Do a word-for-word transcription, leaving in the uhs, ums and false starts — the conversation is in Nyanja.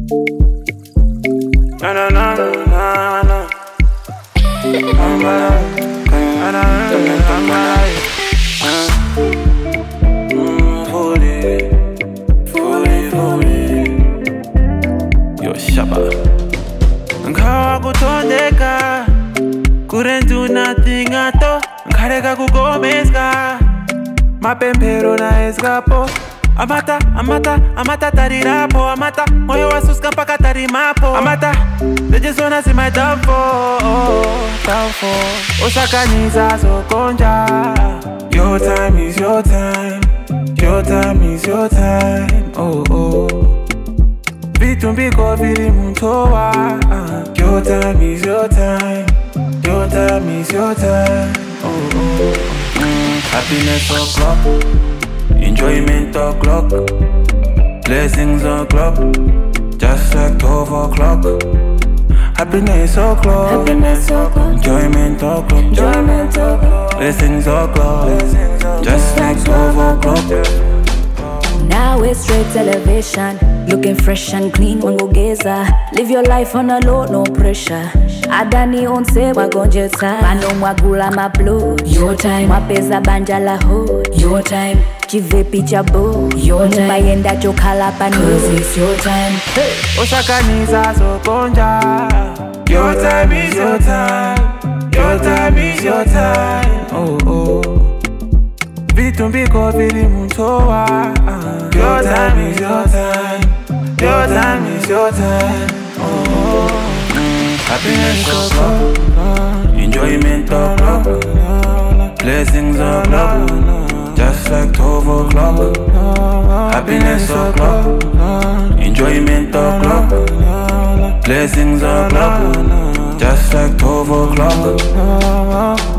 Na na na na na. I'm alive. Na na na na. I'm alive. Fully, fully, fully. Yo, Shabba. Nkawa kutondeka, couldn't do nothing at all. Nkareka kugomezka, mapempero na escapo. Amata, amata, amata tarirapo. Amata, moyo wasuska mpaka tarimapo. Amata, they just wanna see my downfall, downfall. Osakaniza sokonja. Your time is your time. Your time is your time. Oh oh. Vitumbiko vili muntowa. Your time is your time. Your time is your time. Oh oh. Mm, happiness o'clock. Enjoyment o'clock, blessings o'clock, just like twelve o'clock. Happiness o'clock, Happiness o'clock. enjoyment o'clock, Enjoyment o'clock. blessings o'clock, just like twelve o'clock. Now it's straight television, looking fresh and clean when go gazer. Live your life on a low, no pressure. Adani onse wagonjeta, mano mwagula ma blood. Your time, mapeza banja la hood. Your time, chive picha bo. Your time, mayenda chokala panuzi. It's your time. Hey, Osakaniza sokonja. Your time is your time. Your time is your time. Oh oh. Vitumbiko vili muntowa. Your time is your time. Your time is your time. Oh, mm. Happiness o'clock, enjoyment o'clock, blessings o'clock, just like twelve o'clock. Happiness o'clock, enjoyment o'clock, blessings o'clock, just like twelve o'clock.